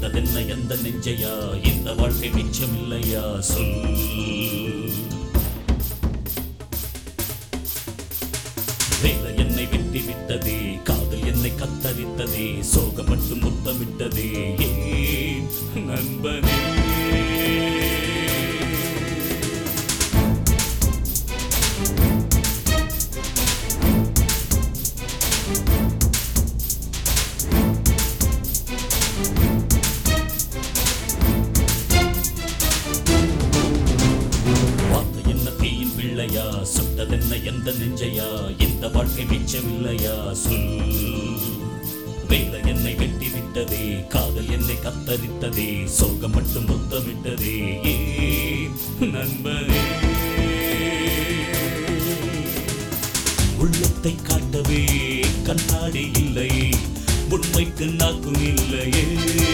சுட்டதென்ன எந்த நெஞ்சையா, இந்த வாழ்க்கை மிச்சமில்லையா சொல். வேலை என்னை வெட்டி விட்டதே, காதல் என்னை கத்தரித்ததே, சோகம் மட்டும் முத்தமிட்டதே ஏன் நண்பனே. சுட்டதென்ன எந்த நெஞ்சையா, இந்த வாழ்க்கை மிச்சமில்லையா சொல். வேலை என்னை வெட்டி விட்டதே, காதல் என்னை கத்தரித்ததே, சோகம் மட்டும் முத்தமிட்டதே ஏன் நண்பனே. உள்ளத்தை காட்டவே கண்ணாடி இல்லை, உண்மைக்கு நாக்கும் இல்லையே.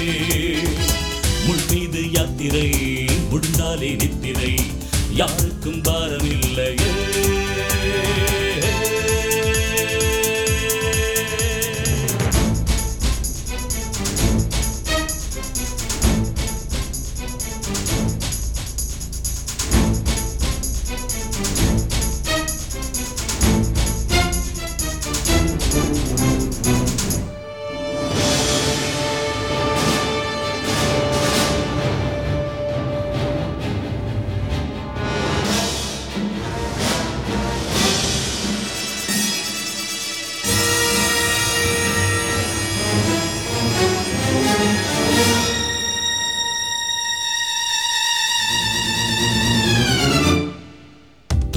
முள் மீது யாத்திரை முடிந்தாலே நித்திரை, யாருக்கும் பாரம் இல்லையே.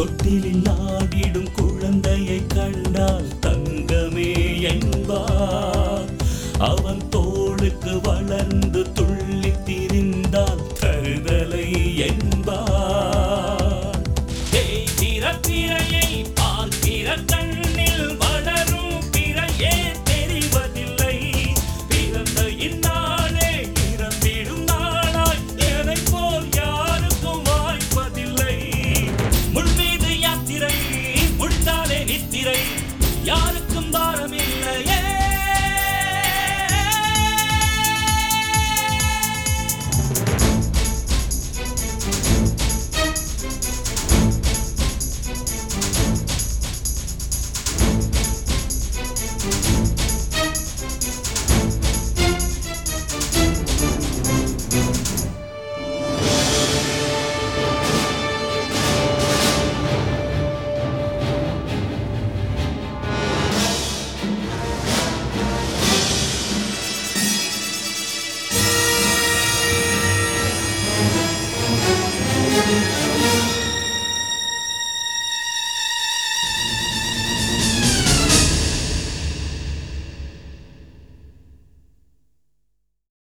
தொட்டிலில் ஆடிடும் குழந்தையை கண்டால் தங்கமே என்பார்.